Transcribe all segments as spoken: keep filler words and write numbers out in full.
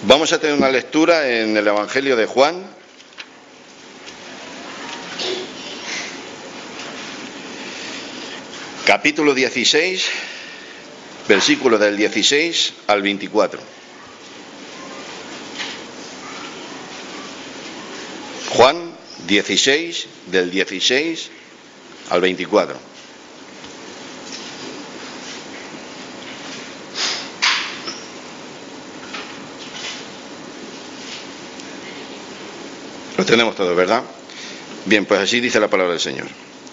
Vamos a tener una lectura en el Evangelio de Juan, capítulo dieciséis, versículo del dieciséis al veinticuatro. Juan dieciséis, del dieciséis al veinticuatro. Lo tenemos todo, ¿verdad? Bien, pues así dice la palabra del Señor.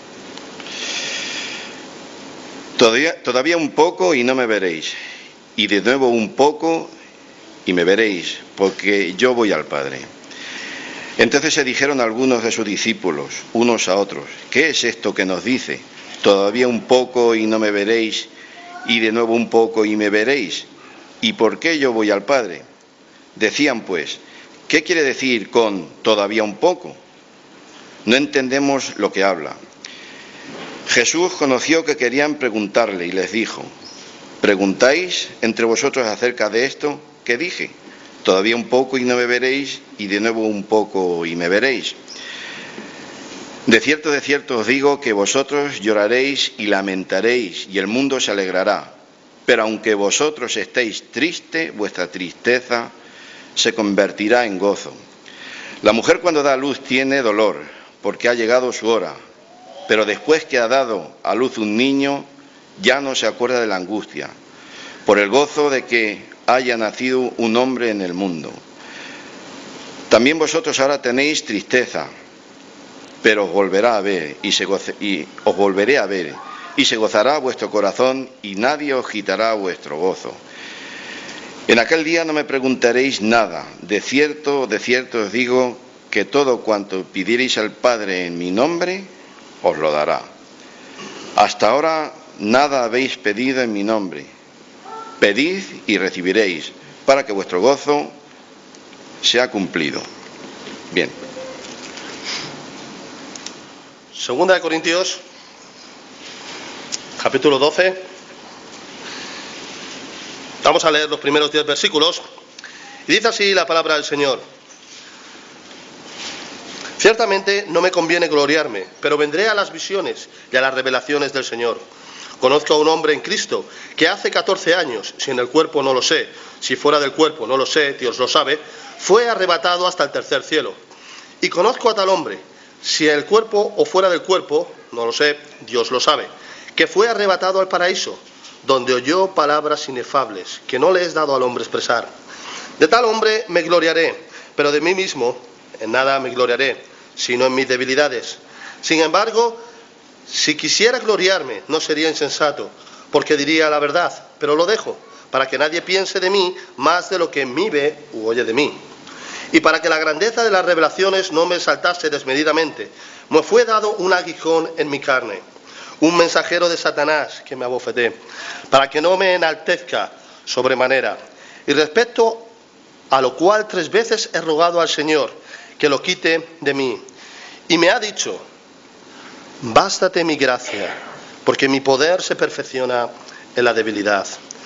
Todavía, todavía un poco y no me veréis, y de nuevo un poco y me veréis, porque yo voy al Padre. Entonces se dijeron algunos de sus discípulos, unos a otros, ¿qué es esto que nos dice? Todavía un poco y no me veréis, y de nuevo un poco y me veréis. ¿Y por qué yo voy al Padre? Decían pues, ¿qué quiere decir con todavía un poco? No entendemos lo que habla. Jesús conoció que querían preguntarle y les dijo, ¿preguntáis entre vosotros acerca de esto? ¿Qué dije? Todavía un poco y no me veréis, y de nuevo un poco y me veréis. De cierto, de cierto os digo que vosotros lloraréis y lamentaréis, y el mundo se alegrará. Pero aunque vosotros estéis tristes, vuestra tristeza se convertirá en gozo. La mujer cuando da a luz tiene dolor, porque ha llegado su hora, pero después que ha dado a luz un niño, ya no se acuerda de la angustia, por el gozo de que haya nacido un hombre en el mundo. También vosotros ahora tenéis tristeza, pero os volverá a ver, y, se goce, y os volveré a ver, y se gozará vuestro corazón, y nadie os quitará vuestro gozo. En aquel día no me preguntaréis nada. De cierto, de cierto os digo que todo cuanto pidierais al Padre en mi nombre, os lo dará. Hasta ahora nada habéis pedido en mi nombre. Pedid y recibiréis, para que vuestro gozo sea cumplido. Bien. Segunda de Corintios, capítulo doce. Vamos a leer los primeros diez versículos, y dice así la palabra del Señor. Ciertamente no me conviene gloriarme, pero vendré a las visiones y a las revelaciones del Señor. Conozco a un hombre en Cristo que hace catorce años, si en el cuerpo no lo sé, si fuera del cuerpo no lo sé, Dios lo sabe, fue arrebatado hasta el tercer cielo. Y conozco a tal hombre, si en el cuerpo o fuera del cuerpo, no lo sé, Dios lo sabe, que fue arrebatado al paraíso, donde oyó palabras inefables, que no le es dado al hombre expresar. De tal hombre me gloriaré, pero de mí mismo en nada me gloriaré, sino en mis debilidades. Sin embargo, si quisiera gloriarme, no sería insensato, porque diría la verdad, pero lo dejo, para que nadie piense de mí más de lo que en mí ve u oye de mí. Y para que la grandeza de las revelaciones no me exaltase desmedidamente, me fue dado un aguijón en mi carne, un mensajero de Satanás que me abofeté, para que no me enaltezca sobremanera. Y respecto a lo cual tres veces he rogado al Señor que lo quite de mí. Y me ha dicho, bástate mi gracia, porque mi poder se perfecciona en la debilidad.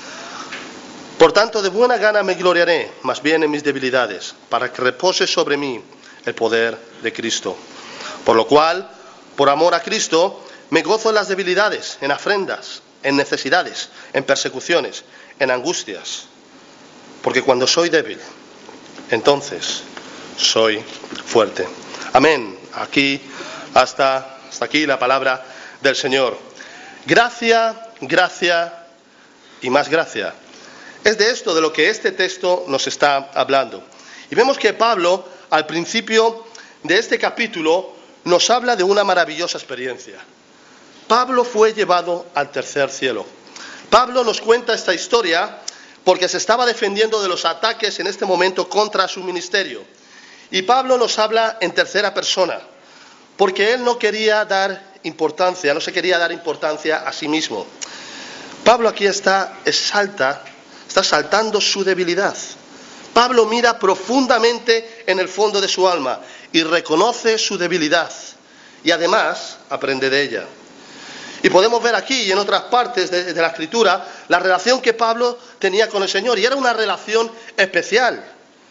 Por tanto, de buena gana me gloriaré, más bien en mis debilidades, para que repose sobre mí el poder de Cristo. Por lo cual, por amor a Cristo, me gozo en las debilidades, en afrentas, en necesidades, en persecuciones, en angustias. Porque cuando soy débil, entonces soy fuerte. Amén. Aquí, hasta, hasta aquí la palabra del Señor. Gracia, gracia y más gracia. Es de esto de lo que este texto nos está hablando. Y vemos que Pablo, al principio de este capítulo, nos habla de una maravillosa experiencia. Pablo fue llevado al tercer cielo. Pablo nos cuenta esta historia porque se estaba defendiendo de los ataques en este momento contra su ministerio. Y Pablo nos habla en tercera persona, porque él no quería dar importancia, no se quería dar importancia a sí mismo. Pablo aquí está, exalta, está saltando su debilidad. Pablo mira profundamente en el fondo de su alma y reconoce su debilidad y además aprende de ella. Y podemos ver aquí y en otras partes de, de la Escritura la relación que Pablo tenía con el Señor, y era una relación especial.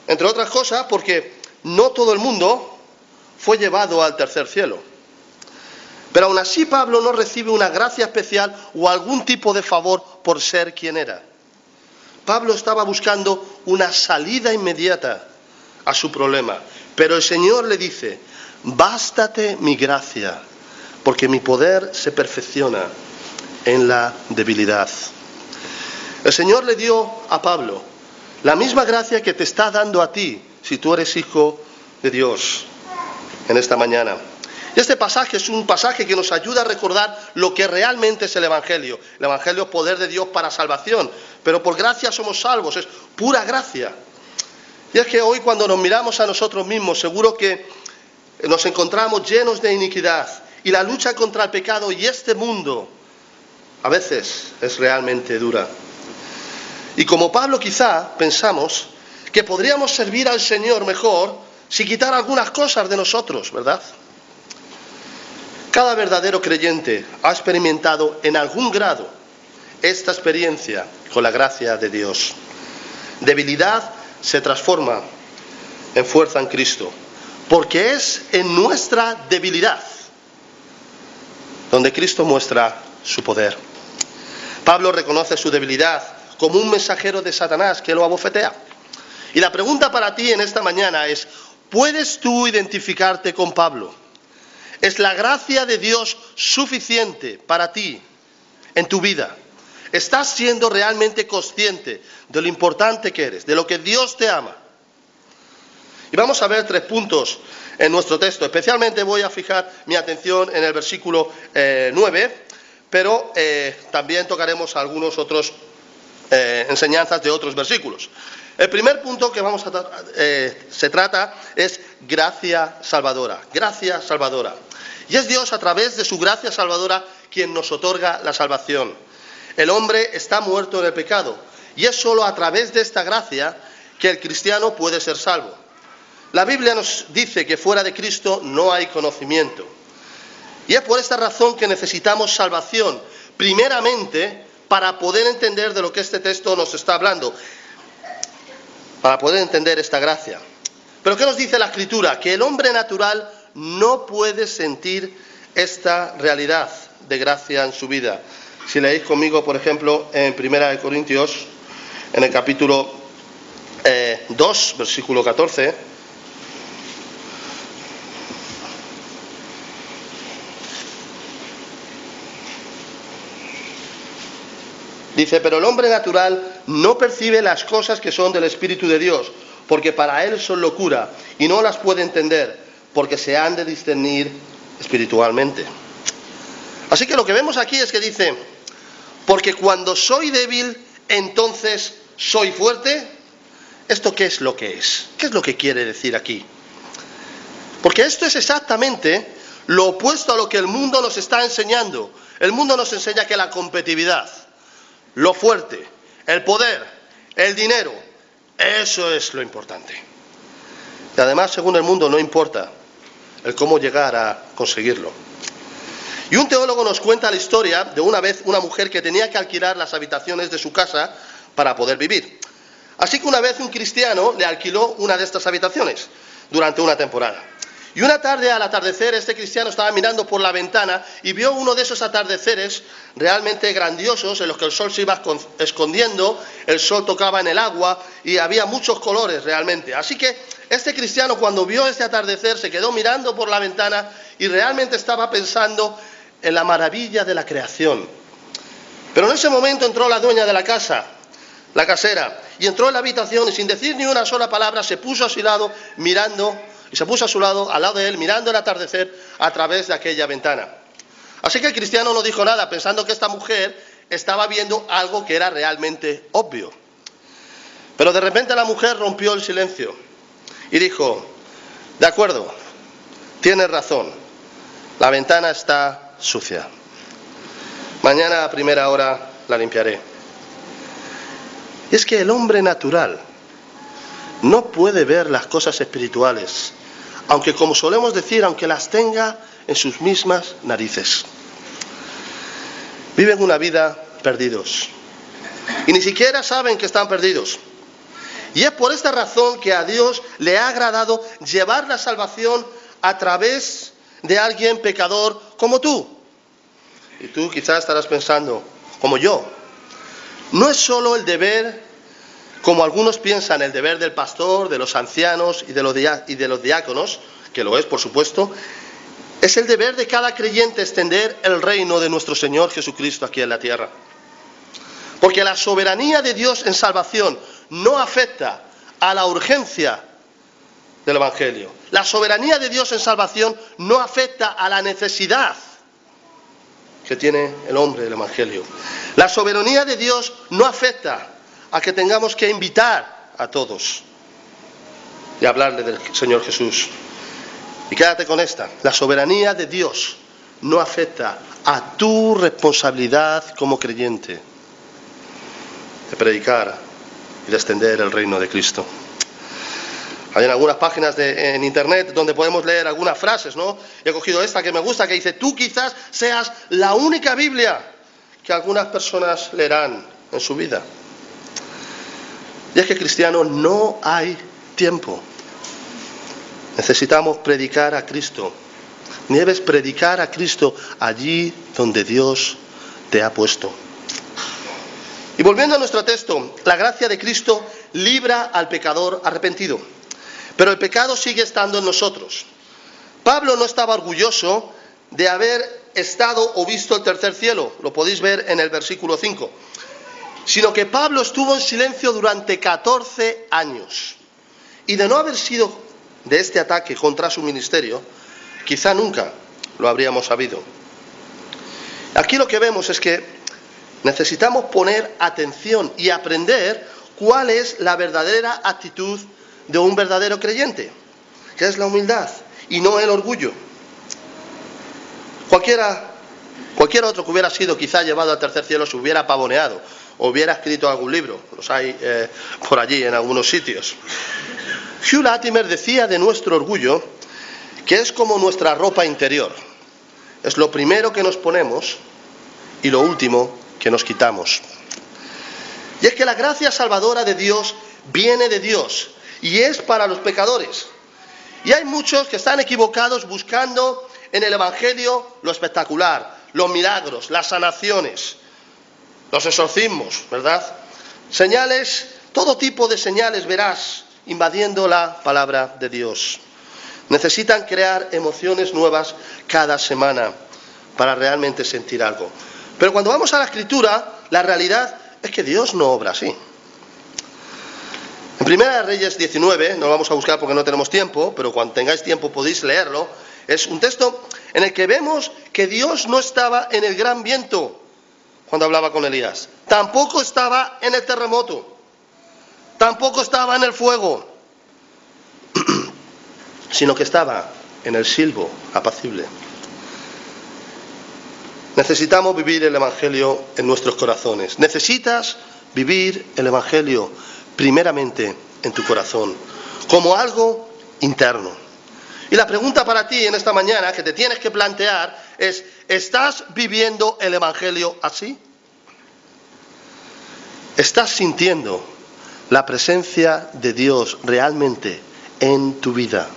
Entre otras cosas porque no todo el mundo fue llevado al tercer cielo. Pero aún así Pablo no recibe una gracia especial o algún tipo de favor por ser quien era. Pablo estaba buscando una salida inmediata a su problema. Pero el Señor le dice: bástate mi gracia, porque mi poder se perfecciona en la debilidad. El Señor le dio a Pablo la misma gracia que te está dando a ti, si tú eres hijo de Dios, en esta mañana. Y este pasaje es un pasaje que nos ayuda a recordar lo que realmente es el Evangelio. El Evangelio es poder de Dios para salvación, pero por gracia somos salvos, es pura gracia. Y es que hoy, cuando nos miramos a nosotros mismos, seguro que nos encontramos llenos de iniquidad, y la lucha contra el pecado y este mundo a veces es realmente dura. Y como Pablo, quizá pensamos que podríamos servir al Señor mejor si quitara algunas cosas de nosotros, ¿verdad? Cada verdadero creyente ha experimentado en algún grado esta experiencia con la gracia de Dios. Debilidad se transforma en fuerza en Cristo, porque es en nuestra debilidad donde Cristo muestra su poder. Pablo reconoce su debilidad como un mensajero de Satanás que lo abofetea. Y la pregunta para ti en esta mañana es: ¿puedes tú identificarte con Pablo? ¿Es la gracia de Dios suficiente para ti en tu vida? ¿Estás siendo realmente consciente de lo importante que eres, de lo que Dios te ama? Y vamos a ver tres puntos en nuestro texto. Especialmente voy a fijar mi atención en el versículo eh, nueve, pero eh, también tocaremos algunos otros eh, enseñanzas de otros versículos. El primer punto que vamos a eh, se trata es gracia salvadora. Gracia salvadora. Y es Dios, a través de su gracia salvadora, quien nos otorga la salvación. El hombre está muerto en el pecado, y es solo a través de esta gracia que el cristiano puede ser salvo. La Biblia nos dice que fuera de Cristo no hay conocimiento. Y es por esta razón que necesitamos salvación, primeramente para poder entender de lo que este texto nos está hablando, para poder entender esta gracia. Pero ¿qué nos dice la Escritura? Que el hombre natural no puede sentir esta realidad de gracia en su vida. Si leéis conmigo, por ejemplo, en Primera de Corintios, en el capítulo eh, dos, versículo catorce... dice: pero el hombre natural no percibe las cosas que son del Espíritu de Dios, porque para él son locura, y no las puede entender, porque se han de discernir espiritualmente. Así que lo que vemos aquí es que dice: porque cuando soy débil, entonces soy fuerte. ¿Esto qué es lo que es? ¿Qué es lo que quiere decir aquí? Porque esto es exactamente lo opuesto a lo que el mundo nos está enseñando. El mundo nos enseña que la competitividad, lo fuerte, el poder, el dinero, eso es lo importante. Y además, según el mundo, no importa el cómo llegar a conseguirlo. Y un teólogo nos cuenta la historia de una vez una mujer que tenía que alquilar las habitaciones de su casa para poder vivir. Así que una vez un cristiano le alquiló una de estas habitaciones durante una temporada. Y una tarde, al atardecer, este cristiano estaba mirando por la ventana y vio uno de esos atardeceres realmente grandiosos en los que el sol se iba escondiendo, el sol tocaba en el agua y había muchos colores realmente. Así que este cristiano, cuando vio este atardecer, se quedó mirando por la ventana y realmente estaba pensando en la maravilla de la creación. Pero en ese momento entró la dueña de la casa, la casera, y entró en la habitación y sin decir ni una sola palabra se puso a su lado mirando. Y se puso a su lado, al lado de él, mirando el atardecer a través de aquella ventana. Así que el cristiano no dijo nada, pensando que esta mujer estaba viendo algo que era realmente obvio. Pero de repente la mujer rompió el silencio y dijo: de acuerdo, tienes razón, la ventana está sucia. Mañana a primera hora la limpiaré. Y es que el hombre natural no puede ver las cosas espirituales, aunque, como solemos decir, aunque las tenga en sus mismas narices. Viven una vida perdidos y ni siquiera saben que están perdidos. Y es por esta razón que a Dios le ha agradado llevar la salvación a través de alguien pecador como tú. Y tú quizás estarás pensando, como yo, no es solo el deber, como algunos piensan, el deber del pastor, de los ancianos y de los, diá- y de los diáconos, que lo es, por supuesto, es el deber de cada creyente extender el reino de nuestro Señor Jesucristo aquí en la tierra. Porque la soberanía de Dios en salvación no afecta a la urgencia del Evangelio. La soberanía de Dios en salvación no afecta a la necesidad que tiene el hombre del Evangelio. La soberanía de Dios no afecta a que tengamos que invitar a todos y hablarle del Señor Jesús. Y quédate con esta: la soberanía de Dios no afecta a tu responsabilidad como creyente de predicar y de extender el reino de Cristo. Hay en algunas páginas de, en internet donde podemos leer algunas frases, ¿no? He cogido esta que me gusta, que dice: tú quizás seas la única Biblia que algunas personas leerán en su vida. Y es que, cristiano, no hay tiempo. Necesitamos predicar a Cristo. Debes predicar a Cristo allí donde Dios te ha puesto. Y volviendo a nuestro texto, la gracia de Cristo libra al pecador arrepentido. Pero el pecado sigue estando en nosotros. Pablo no estaba orgulloso de haber estado o visto el tercer cielo, lo podéis ver en el versículo cinco, sino que Pablo estuvo en silencio durante catorce años. Y de no haber sido de este ataque contra su ministerio, quizá nunca lo habríamos sabido. Aquí lo que vemos es que necesitamos poner atención y aprender cuál es la verdadera actitud de un verdadero creyente, que es la humildad y no el orgullo. Cualquiera, cualquier otro que hubiera sido quizá llevado al tercer cielo se hubiera pavoneado o hubiera escrito algún libro. Los hay eh, por allí en algunos sitios. Hugh Latimer decía de nuestro orgullo que es como nuestra ropa interior. Es lo primero que nos ponemos y lo último que nos quitamos. Y es que la gracia salvadora de Dios viene de Dios y es para los pecadores. Y hay muchos que están equivocados buscando en el Evangelio lo espectacular, los milagros, las sanaciones, los exorcismos, ¿verdad? Señales, todo tipo de señales verás invadiendo la palabra de Dios. Necesitan crear emociones nuevas cada semana para realmente sentir algo. Pero cuando vamos a la Escritura, la realidad es que Dios no obra así. En Primera de Reyes diecinueve, no lo vamos a buscar porque no tenemos tiempo, pero cuando tengáis tiempo podéis leerlo, es un texto en el que vemos que Dios no estaba en el gran viento cuando hablaba con Elías, tampoco estaba en el terremoto, tampoco estaba en el fuego, sino que estaba en el silbo apacible. Necesitamos vivir el Evangelio en nuestros corazones. Necesitas vivir el Evangelio primeramente en tu corazón, como algo interno. Y la pregunta para ti en esta mañana que te tienes que plantear es: ¿estás viviendo el Evangelio así? ¿Estás sintiendo la presencia de Dios realmente en tu vida?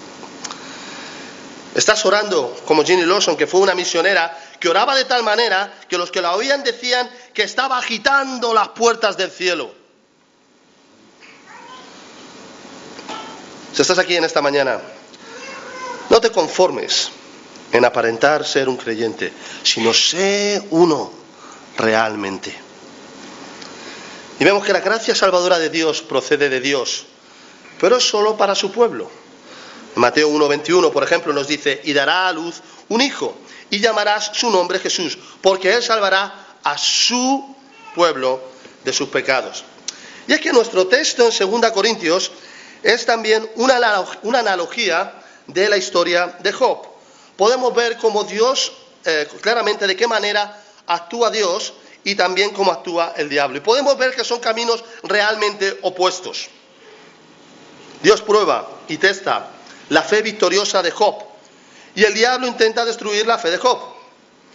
¿Estás orando como Ginny Lawson, que fue una misionera que oraba de tal manera que los que la oían decían que estaba agitando las puertas del cielo? Si estás aquí en esta mañana, no te conformes en aparentar ser un creyente, sino sé uno realmente. Y vemos que la gracia salvadora de Dios procede de Dios, pero es solo para su pueblo. En Mateo uno veintiuno, por ejemplo, nos dice: y dará a luz un hijo, y llamarás su nombre Jesús, porque él salvará a su pueblo de sus pecados. Y es que nuestro texto en segunda Corintios es también una, una analogía de la historia de Job. Podemos ver cómo Dios, eh, claramente de qué manera actúa Dios y también cómo actúa el diablo. Y podemos ver que son caminos realmente opuestos. Dios prueba y testa la fe victoriosa de Job, y el diablo intenta destruir la fe de Job.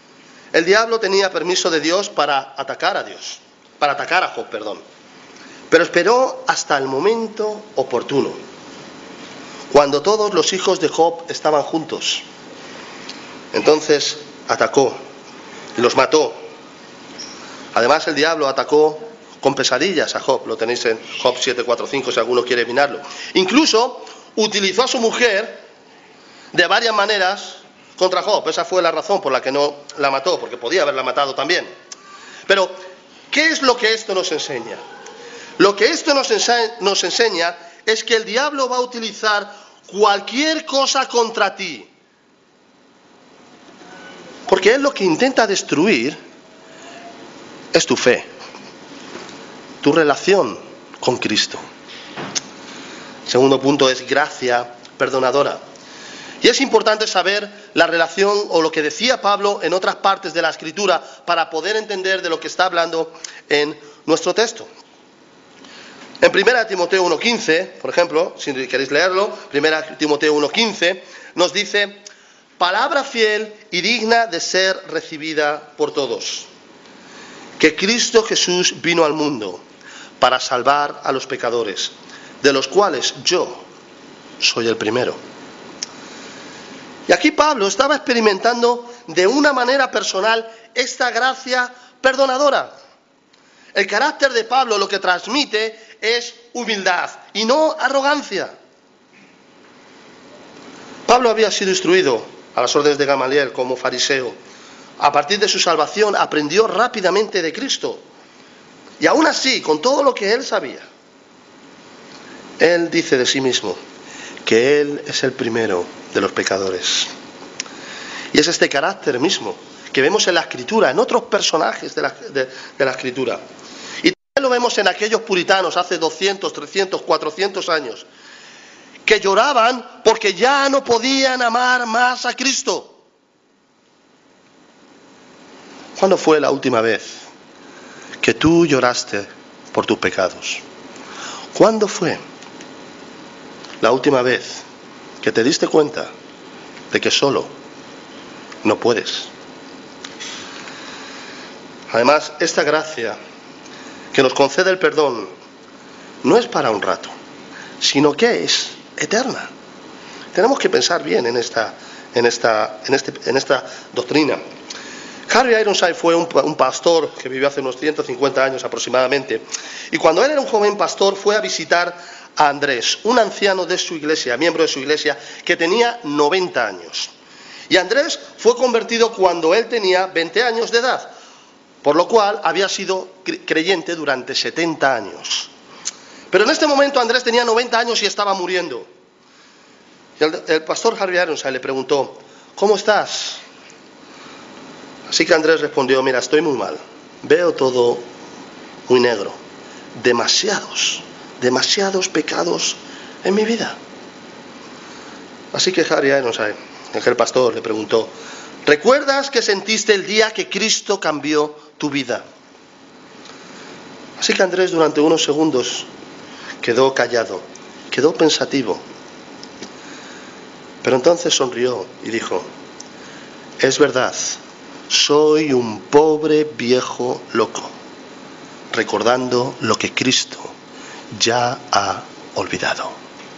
El diablo tenía permiso de Dios para atacar a Dios, para atacar a Job, perdón. Pero esperó hasta el momento oportuno, cuando todos los hijos de Job estaban juntos. Entonces atacó y los mató. Además, el diablo atacó con pesadillas a Job. Lo tenéis en Job siete, cuatro, cinco si alguno quiere mirarlo. Incluso utilizó a su mujer de varias maneras contra Job. Esa fue la razón por la que no la mató, porque podía haberla matado también. Pero, ¿qué es lo que esto nos enseña? Lo que esto nos enseña, nos enseña es que el diablo va a utilizar cualquier cosa contra ti. Porque él lo que intenta destruir es tu fe, tu relación con Cristo. Segundo punto es gracia perdonadora. Y es importante saber la relación o lo que decía Pablo en otras partes de la Escritura para poder entender de lo que está hablando en nuestro texto. En primera Timoteo uno quince, por ejemplo, si queréis leerlo, primera Timoteo uno quince, nos dice: palabra fiel y digna de ser recibida por todos, que Cristo Jesús vino al mundo para salvar a los pecadores, de los cuales yo soy el primero. Y aquí Pablo estaba experimentando de una manera personal esta gracia perdonadora. El carácter de Pablo lo que transmite es humildad y no arrogancia. Pablo había sido instruido a las órdenes de Gamaliel como fariseo. A partir de su salvación aprendió rápidamente de Cristo. Y aún así, con todo lo que él sabía, él dice de sí mismo que él es el primero de los pecadores. Y es este carácter mismo que vemos en la Escritura, en otros personajes de la, de, de la Escritura. Y también lo vemos en aquellos puritanos hace doscientos, trescientos, cuatrocientos años, que lloraban porque ya no podían amar más a Cristo. ¿Cuándo fue la última vez que tú lloraste por tus pecados? ¿Cuándo fue la última vez que te diste cuenta de que solo no puedes? Además, esta gracia que nos concede el perdón no es para un rato, sino que es eterna. Tenemos que pensar bien en esta, en esta, en este, en esta doctrina. Harry Ironside fue un, un pastor que vivió hace unos ciento cincuenta años aproximadamente, y cuando él era un joven pastor fue a visitar a Andrés, un anciano de su iglesia, miembro de su iglesia, que tenía noventa años. Y Andrés fue convertido cuando él tenía veinte años de edad, por lo cual había sido creyente durante setenta años. Pero en este momento Andrés tenía noventa años y estaba muriendo. Y el, el pastor Harry Ironside le preguntó: ¿cómo estás? Así que Andrés respondió: mira, estoy muy mal, veo todo muy negro, demasiados, demasiados pecados en mi vida. Así que Harry Ironside, el pastor, le preguntó: ¿recuerdas qué sentiste el día que Cristo cambió tu vida? Así que Andrés durante unos segundos quedó callado, quedó pensativo. Pero entonces sonrió y dijo: es verdad, soy un pobre viejo loco, recordando lo que Cristo ya ha olvidado.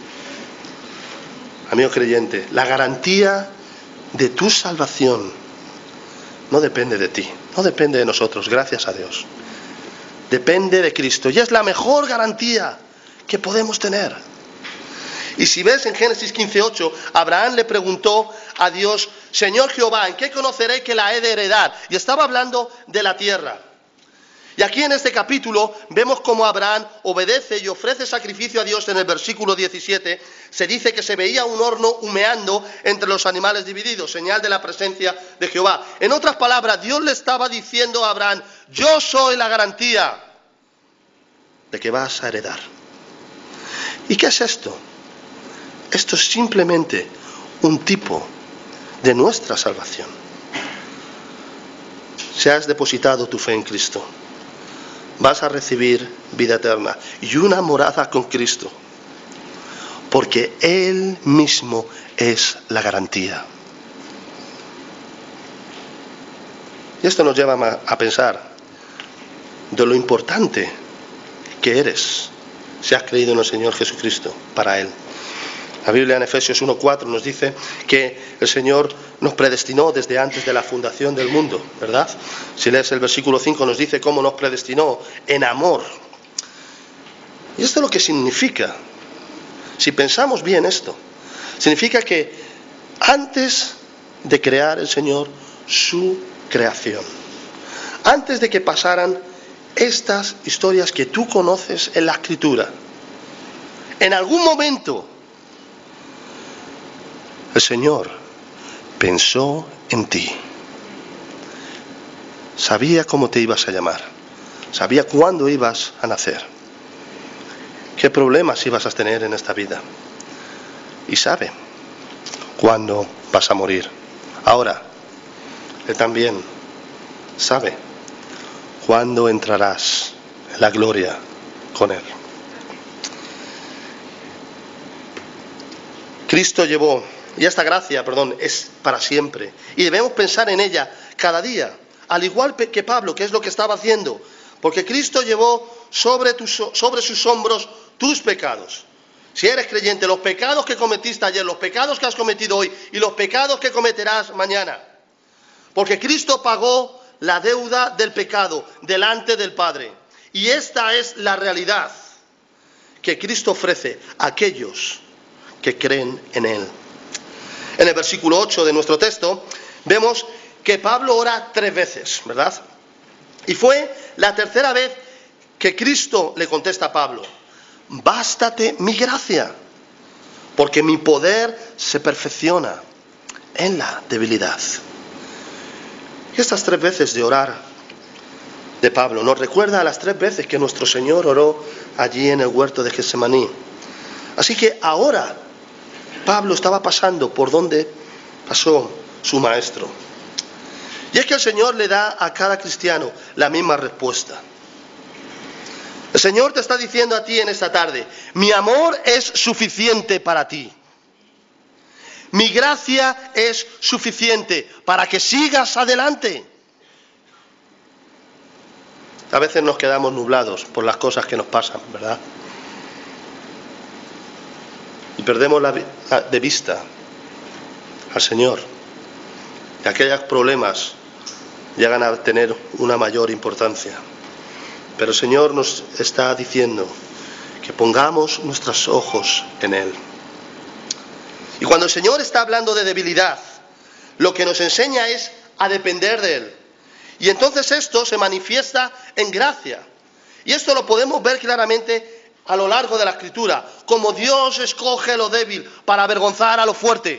Amigo creyente, la garantía de tu salvación no depende de ti, no depende de nosotros, gracias a Dios. Depende de Cristo y es la mejor garantía que podemos tener. Y si ves en Génesis quince ocho, Abraham le preguntó a Dios: Señor Jehová, ¿en qué conoceré que la he de heredar? Y estaba hablando de la tierra. Y aquí en este capítulo vemos cómo Abraham obedece y ofrece sacrificio a Dios. En el versículo diecisiete se dice que se veía un horno humeando entre los animales divididos, señal de la presencia de Jehová. En otras palabras, Dios le estaba diciendo a Abraham: yo soy la garantía de que vas a heredar. ¿Y qué es esto? Esto es simplemente un tipo de nuestra salvación. Si has depositado tu fe en Cristo, vas a recibir vida eterna y una morada con Cristo, porque Él mismo es la garantía. Y esto nos lleva a pensar de lo importante que eres si has creído en el Señor Jesucristo para Él. La Biblia en Efesios uno cuatro nos dice que el Señor nos predestinó desde antes de la fundación del mundo, ¿verdad? Si lees el versículo cinco nos dice cómo nos predestinó en amor. Y esto es lo que significa, si pensamos bien esto, significa que antes de crear el Señor su creación, antes de que pasaran estas historias que tú conoces en la Escritura, en algún momento el Señor pensó en ti. Sabía cómo te ibas a llamar. Sabía cuándo ibas a nacer. Qué problemas ibas a tener en esta vida. Y sabe cuándo vas a morir. Ahora, Él también sabe cuándo entrarás en la gloria con Él. Cristo llevó, y esta gracia, perdón, es para siempre. Y debemos pensar en ella cada día, al igual que Pablo, que es lo que estaba haciendo. Porque Cristo llevó sobre, tus, sobre sus hombros tus pecados. Si eres creyente, los pecados que cometiste ayer, los pecados que has cometido hoy y los pecados que cometerás mañana. Porque Cristo pagó la deuda del pecado delante del Padre. Y esta es la realidad que Cristo ofrece a aquellos que creen en Él. En el versículo ocho de nuestro texto vemos que Pablo ora tres veces, ¿verdad? Y fue la tercera vez que Cristo le contesta a Pablo: bástate mi gracia, porque mi poder se perfecciona en la debilidad. Y estas tres veces de orar de Pablo nos recuerda a las tres veces que nuestro Señor oró allí en el huerto de Getsemaní. Así que ahora Pablo estaba pasando por donde pasó su maestro. Y es que el Señor le da a cada cristiano la misma respuesta. El Señor te está diciendo a ti en esta tarde: mi amor es suficiente para ti. Mi gracia es suficiente para que sigas adelante. A veces nos quedamos nublados por las cosas que nos pasan, ¿verdad? Y perdemos la, la, de vista al Señor. Y aquellos problemas llegan a tener una mayor importancia. Pero el Señor nos está diciendo que pongamos nuestros ojos en Él. Y cuando el Señor está hablando de debilidad, lo que nos enseña es a depender de Él. Y entonces esto se manifiesta en gracia. Y esto lo podemos ver claramente a lo largo de la Escritura, como Dios escoge lo débil para avergonzar a lo fuerte.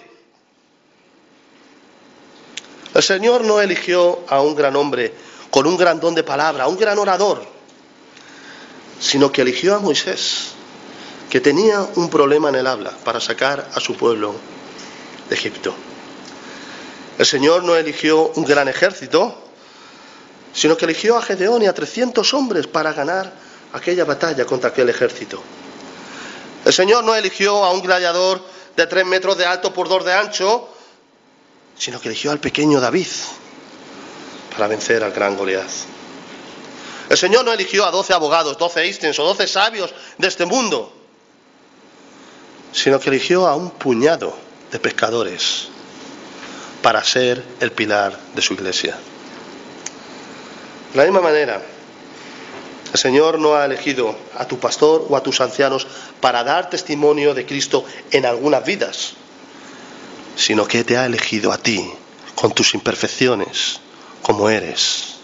El Señor no eligió a un gran hombre con un gran don de palabra, a un gran orador, sino que eligió a Moisés, que tenía un problema en el habla para sacar a su pueblo de Egipto. El Señor no eligió un gran ejército, sino que eligió a Gedeón y a trescientos hombres para ganar aquella batalla contra aquel ejército. El Señor no eligió a un gladiador de tres metros de alto por dos de ancho, sino que eligió al pequeño David para vencer al gran Goliat. El Señor no eligió a doce abogados, doce Einsteins o doce sabios de este mundo, sino que eligió a un puñado de pescadores para ser el pilar de su iglesia. De la misma manera, el Señor no ha elegido a tu pastor o a tus ancianos para dar testimonio de Cristo en algunas vidas, sino que te ha elegido a ti con tus imperfecciones, como eres.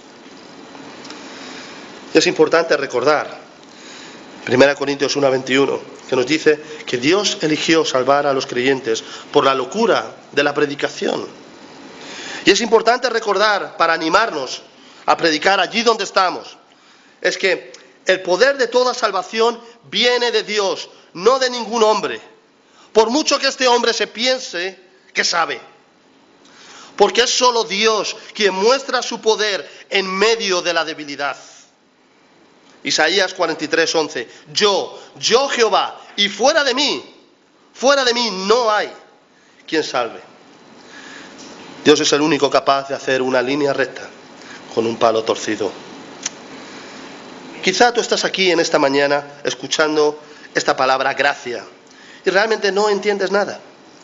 Y es importante recordar, primera Corintios uno veintiuno, que nos dice que Dios eligió salvar a los creyentes por la locura de la predicación. Y es importante recordar, para animarnos a predicar allí donde estamos, es que el poder de toda salvación viene de Dios, no de ningún hombre. Por mucho que este hombre se piense que sabe. Porque es solo Dios quien muestra su poder en medio de la debilidad. Isaías cuarenta y tres, once. Yo, yo Jehová, y fuera de mí, fuera de mí no hay quien salve. Dios es el único capaz de hacer una línea recta con un palo torcido. quizá tú estás aquí en esta mañana escuchando esta palabra gracia y realmente no entiendes nada.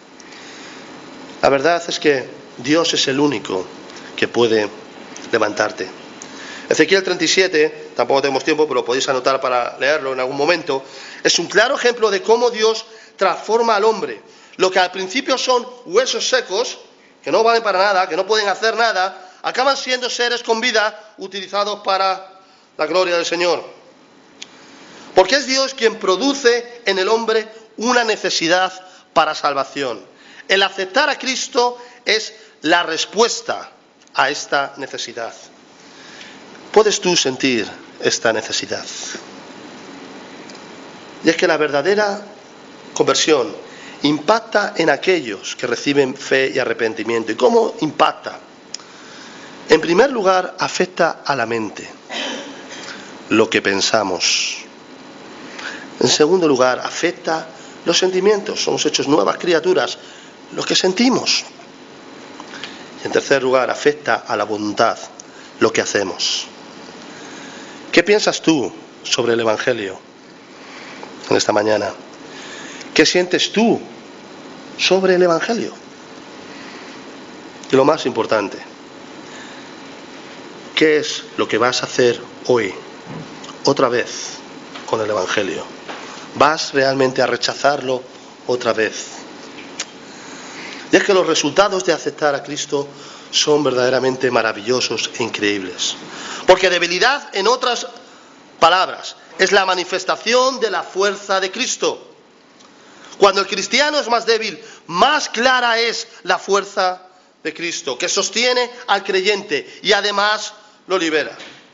La verdad es que Dios es el único que puede levantarte. Ezequiel treinta y siete, tampoco tenemos tiempo, pero lo podéis anotar para leerlo en algún momento, es un claro ejemplo de cómo Dios transforma al hombre. Lo que al principio son huesos secos, que no valen para nada, que no pueden hacer nada, acaban siendo seres con vida utilizados para la gloria del Señor. Porque es Dios quien produce en el hombre una necesidad para salvación. El aceptar a Cristo es la respuesta a esta necesidad. ¿Puedes tú sentir esta necesidad? Y es que la verdadera conversión impacta en aquellos que reciben fe y arrepentimiento. ¿Y cómo impacta? En primer lugar, afecta a la mente, lo que pensamos. En segundo lugar, afecta los sentimientos. Somos hechos nuevas criaturas, lo que sentimos. Y en tercer lugar, afecta a la voluntad, lo que hacemos. ¿Qué piensas tú sobre el Evangelio en esta mañana? ¿Qué sientes tú sobre el Evangelio? Y lo más importante, ¿qué es lo que vas a hacer hoy, otra vez, con el Evangelio? ¿Vas realmente a rechazarlo otra vez? Y es que los resultados de aceptar a Cristo son verdaderamente maravillosos e increíbles. Porque debilidad, en otras palabras, es la manifestación de la fuerza de Cristo. Cuando el cristiano es más débil, más clara es la fuerza de Cristo, que sostiene al creyente y además lo libera.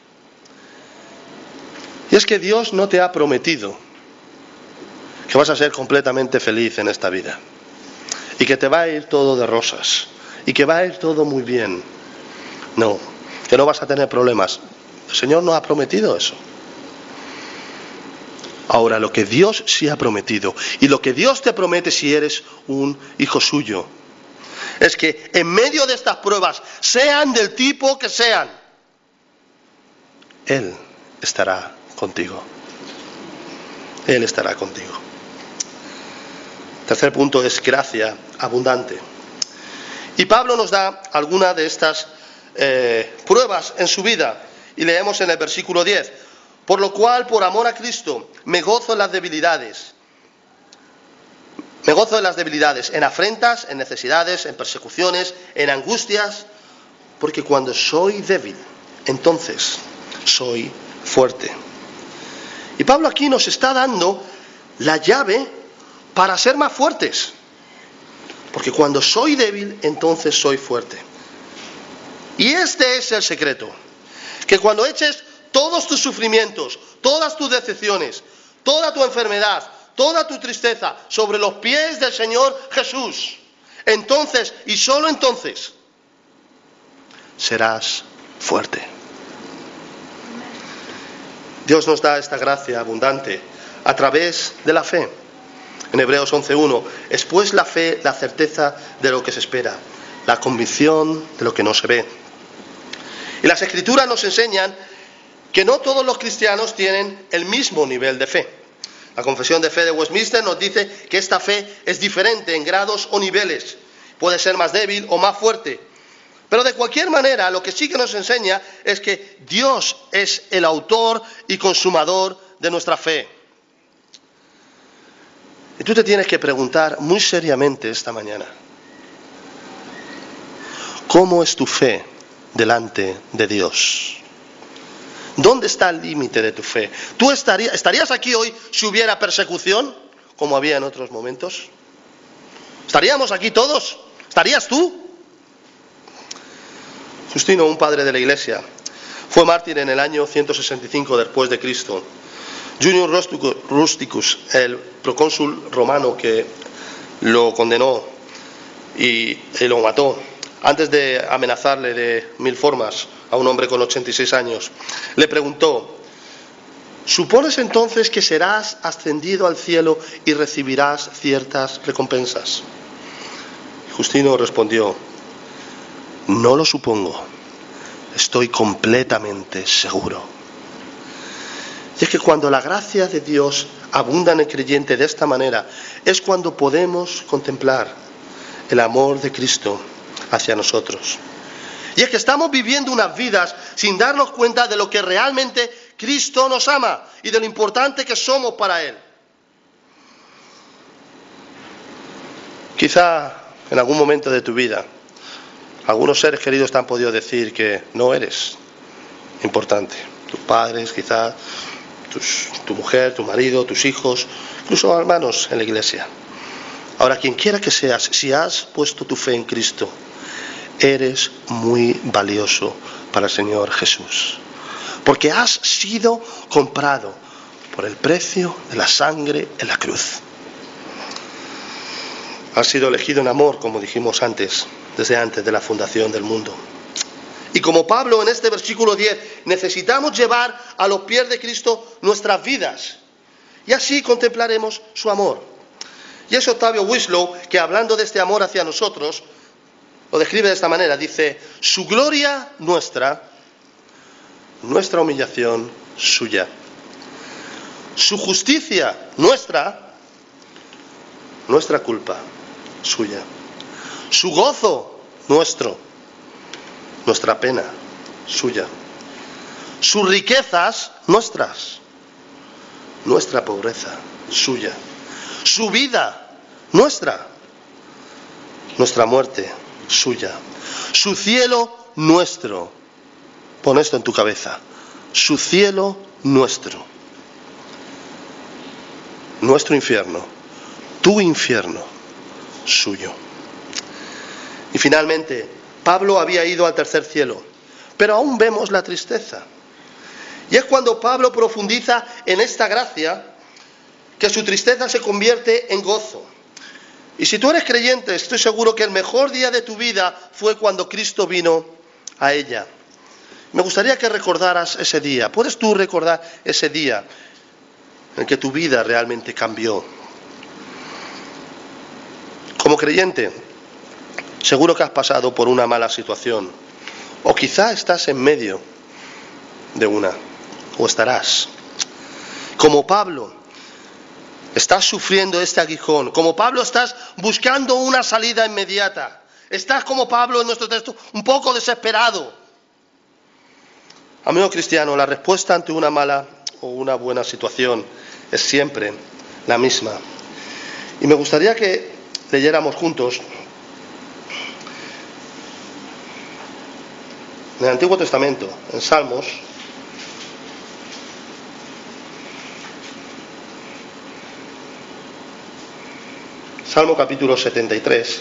Y es que Dios no te ha prometido que vas a ser completamente feliz en esta vida y que te va a ir todo de rosas y que va a ir todo muy bien. No, que no vas a tener problemas. El Señor no ha prometido eso. Ahora, lo que Dios sí ha prometido y lo que Dios te promete si eres un hijo suyo es que en medio de estas pruebas, sean del tipo que sean, Él estará contigo. Él estará contigo. Tercer punto es gracia abundante. Y Pablo nos da alguna de estas eh, pruebas en su vida. Y leemos en el versículo diez. Por lo cual, por amor a Cristo, me gozo en las debilidades. Me gozo en las debilidades, en afrentas, en necesidades, en persecuciones, en angustias. Porque cuando soy débil, entonces soy fuerte. Y Pablo aquí nos está dando la llave para ser más fuertes. Porque cuando soy débil, entonces soy fuerte. Y este es el secreto. Que cuando eches todos tus sufrimientos, todas tus decepciones, toda tu enfermedad, toda tu tristeza sobre los pies del Señor Jesús, entonces y solo entonces serás fuerte. Dios nos da esta gracia abundante a través de la fe. En Hebreos once uno, es pues la fe la certeza de lo que se espera, la convicción de lo que no se ve. Y las Escrituras nos enseñan que no todos los cristianos tienen el mismo nivel de fe. La Confesión de Fe de Westminster nos dice que esta fe es diferente en grados o niveles. Puede ser más débil o más fuerte. Pero de cualquier manera, lo que sí que nos enseña es que Dios es el autor y consumador de nuestra fe. Y tú te tienes que preguntar muy seriamente esta mañana, ¿cómo es tu fe delante de Dios? ¿Dónde está el límite de tu fe? ¿Tú estarías, estarías aquí hoy si hubiera persecución, como había en otros momentos? ¿Estaríamos aquí todos? ¿Estarías tú? Justino, un padre de la Iglesia, fue mártir en el año ciento sesenta y cinco después de Cristo. Junius Rusticus, el procónsul romano que lo condenó y, y lo mató, antes de amenazarle de mil formas a un hombre con ochenta y seis años, le preguntó: ¿supones entonces que serás ascendido al cielo y recibirás ciertas recompensas? Justino respondió: no lo supongo, estoy completamente seguro. Y es que cuando la gracia de Dios abunda en el creyente de esta manera, es cuando podemos contemplar el amor de Cristo hacia nosotros. Y es que estamos viviendo unas vidas sin darnos cuenta de lo que realmente Cristo nos ama y de lo importante que somos para Él. Quizá en algún momento de tu vida, algunos seres queridos te han podido decir que no eres importante. Tus padres, quizá tus, tu mujer, tu marido, tus hijos, incluso hermanos en la iglesia. Ahora, quien quiera que seas, si has puesto tu fe en Cristo, eres muy valioso para el Señor Jesús. Porque has sido comprado por el precio de la sangre en la cruz. Has sido elegido en amor, como dijimos antes, desde antes de la fundación del mundo. Y como Pablo en este versículo diez, necesitamos llevar a los pies de Cristo nuestras vidas. Y así contemplaremos su amor. Y es Octavio Winslow que, hablando de este amor hacia nosotros, lo describe de esta manera. Dice: su gloria nuestra, nuestra humillación suya. Su justicia nuestra, nuestra culpa suya. Su gozo nuestro, nuestra pena suya. Sus riquezas nuestras, nuestra pobreza suya. Su vida nuestra, nuestra muerte suya. Su cielo nuestro. Pon esto en tu cabeza. Su cielo nuestro. Nuestro infierno. Tu infierno suyo. Y finalmente, Pablo había ido al tercer cielo, pero aún vemos la tristeza. Y es cuando Pablo profundiza en esta gracia que su tristeza se convierte en gozo. Y si tú eres creyente, estoy seguro que el mejor día de tu vida fue cuando Cristo vino a ella. Me gustaría que recordaras ese día. ¿Puedes tú recordar ese día en que tu vida realmente cambió? Como creyente, seguro que has pasado por una mala situación. O quizá estás en medio de una. O estarás. Como Pablo, estás sufriendo este aguijón. Como Pablo, estás buscando una salida inmediata. Estás como Pablo en nuestro texto, un poco desesperado. Amigo cristiano, la respuesta ante una mala o una buena situación es siempre la misma. Y me gustaría que leyéramos juntos en el Antiguo Testamento, en Salmos, Salmo capítulo setenta y tres,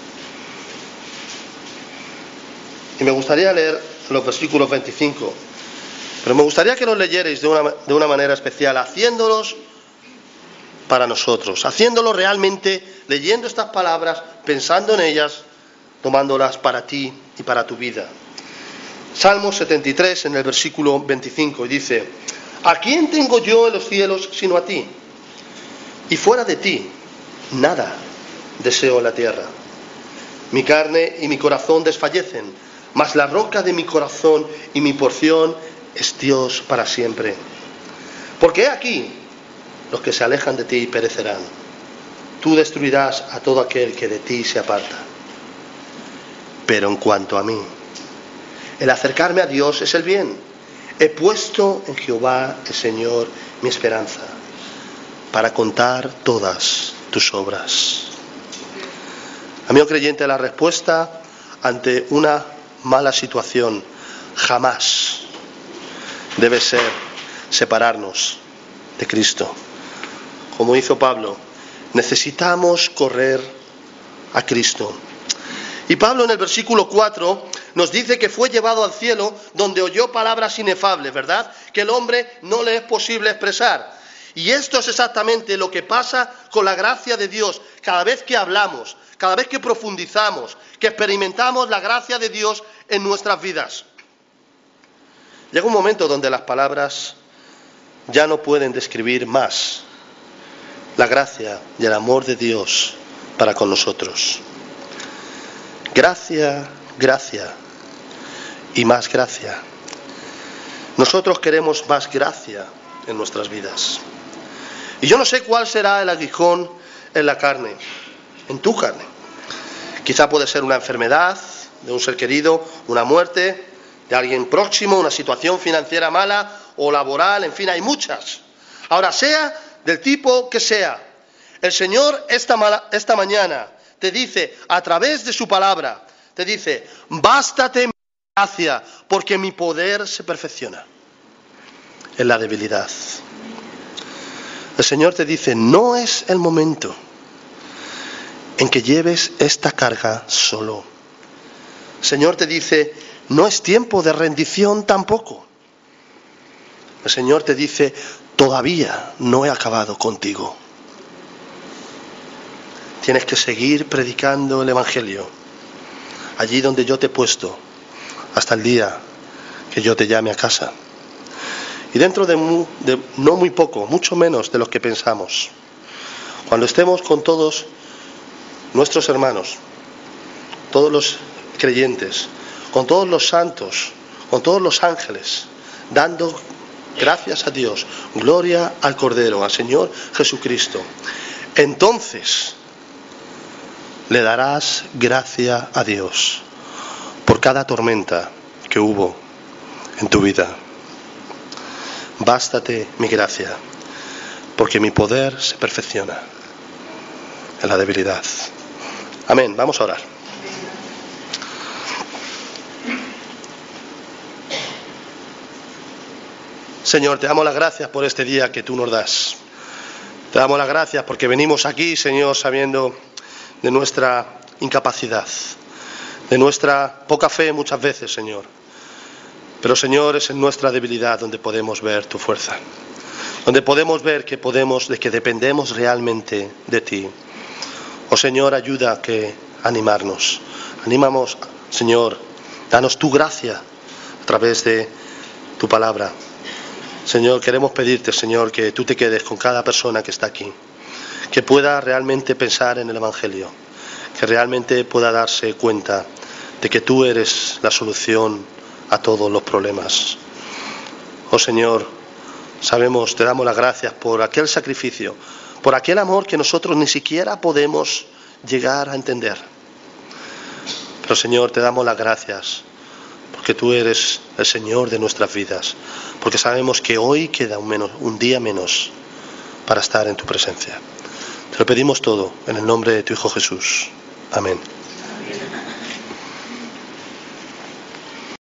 y me gustaría leer los versículos veinticinco, pero me gustaría que los leyerais de una, de una manera especial, haciéndolos para nosotros, haciéndolo realmente, leyendo estas palabras, pensando en ellas, tomándolas para ti y para tu vida. Salmo setenta y tres, en el versículo veinticinco, y dice: ¿a quién tengo yo en los cielos sino a ti? Y fuera de ti, nada deseo en la tierra. Mi carne y mi corazón desfallecen, mas la roca de mi corazón y mi porción es Dios para siempre. Porque he aquí, los que se alejan de ti perecerán. Tú destruirás a todo aquel que de ti se aparta. Pero en cuanto a mí, el acercarme a Dios es el bien. He puesto en Jehová el Señor mi esperanza, para contar todas tus obras. Amigo creyente, la respuesta ante una mala situación jamás debe ser separarnos de Cristo. Como hizo Pablo, necesitamos correr a Cristo. Y Pablo en el versículo cuatro nos dice que fue llevado al cielo, donde oyó palabras inefables, ¿verdad? Que el hombre no le es posible expresar. Y esto es exactamente lo que pasa con la gracia de Dios. Cada vez que hablamos, cada vez que profundizamos, que experimentamos la gracia de Dios en nuestras vidas. Llega un momento donde las palabras ya no pueden describir más la gracia y el amor de Dios para con nosotros. Gracia, gracia y más gracia. Nosotros queremos más gracia en nuestras vidas. Y yo no sé cuál será el aguijón en la carne, en tu carne. Quizá puede ser una enfermedad de un ser querido, una muerte de alguien próximo, una situación financiera mala o laboral, en fin, hay muchas. Ahora, sea del tipo que sea, el Señor esta, mala, esta mañana te dice, a través de su palabra, te dice, bástate mi gracia, porque mi poder se perfecciona en la debilidad. El Señor te dice, no es el momento en que lleves esta carga solo. El Señor te dice, no es tiempo de rendición tampoco. El Señor te dice, todavía no he acabado contigo. Tienes que seguir predicando el Evangelio, allí donde yo te he puesto, hasta el día que yo te llame a casa. Y dentro de, muy, de no muy poco, mucho menos de lo que pensamos, cuando estemos con todos nuestros hermanos, todos los creyentes, con todos los santos, con todos los ángeles, dando gracias a Dios, gloria al Cordero, al Señor Jesucristo, entonces le darás gracia a Dios por cada tormenta que hubo en tu vida. Bástate mi gracia, porque mi poder se perfecciona en la debilidad. Amén. Vamos a orar. Señor, te damos las gracias por este día que tú nos das. Te damos las gracias porque venimos aquí, Señor, sabiendo de nuestra incapacidad, de nuestra poca fe muchas veces, Señor. Pero, Señor, es en nuestra debilidad donde podemos ver tu fuerza, donde podemos ver que podemos, de que dependemos realmente de ti. Oh, Señor, ayuda a que animarnos. Animamos, Señor, danos tu gracia a través de tu palabra. Señor, queremos pedirte, Señor, que tú te quedes con cada persona que está aquí, que pueda realmente pensar en el Evangelio, que realmente pueda darse cuenta de que tú eres la solución a todos los problemas. Oh Señor, sabemos, te damos las gracias por aquel sacrificio, por aquel amor que nosotros ni siquiera podemos llegar a entender. Pero Señor, te damos las gracias porque tú eres el Señor de nuestras vidas, porque sabemos que hoy queda un, menos, un día menos para estar en tu presencia. Te lo pedimos todo en el nombre de tu Hijo Jesús. Amén.